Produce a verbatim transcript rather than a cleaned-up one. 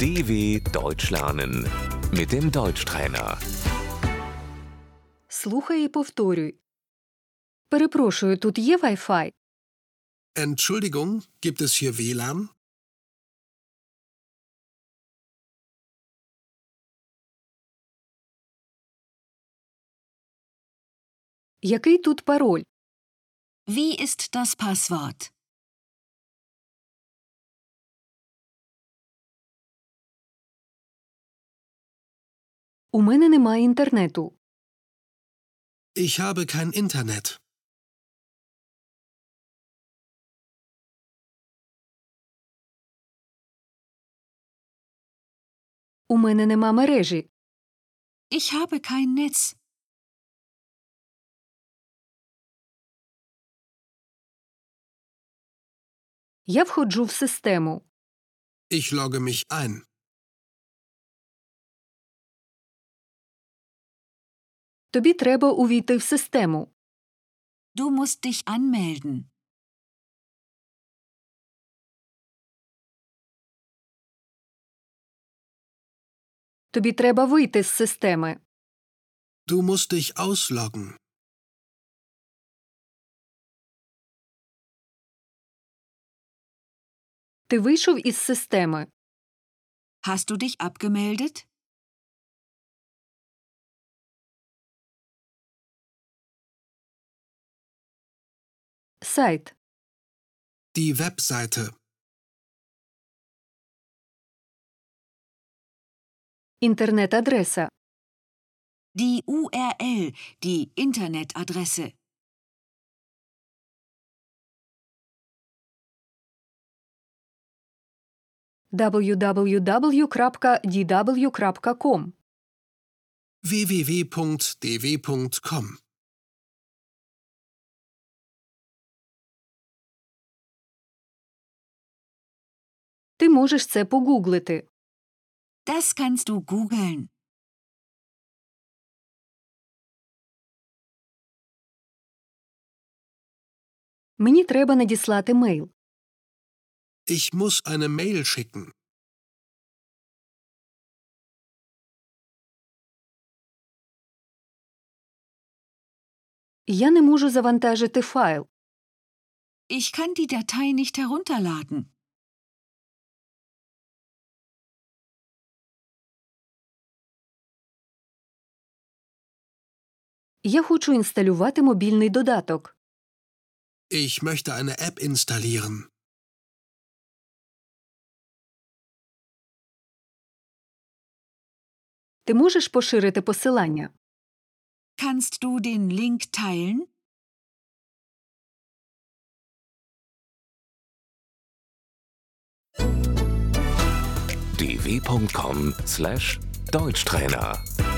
D W Deutsch lernen mit dem Deutschtrainer. Слухай і повторюй. Перепрошую, тут є Wi-Fi? Entschuldigung, gibt es hier W L A N? Який тут пароль? Wie ist das Passwort? У мене немає інтернету. Ich habe kein Internet. У мене нема мережі. Ich habe kein Netz. Я входжу в систему. Ich logge mich ein. Тобі треба увійти в систему. Du musst dich anmelden. Тобі треба вийти з системи. Du musst dich ausloggen. Ти вийшов із системи. Hast du dich abgemeldet? Сайт. Die Webseite. Інтернет-адреса. Die U R L, die Internetadresse. дабл ю дабл ю дабл ю крапка ді дабл ю крапка ком. w w w punkt d w punkt com. Ти можеш це погуглити. Das kannst du googeln. Мені треба надіслати мейл. Ich muss eine Mail schicken. Я не можу завантажити файл. Ich kann die Datei nicht herunterladen. Я хочу інсталювати мобільний додаток. Ich möchte eine App installieren. Ти можеш поширити посилання? Kannst du den Link teilen? d w punkt com slash Deutschtrainer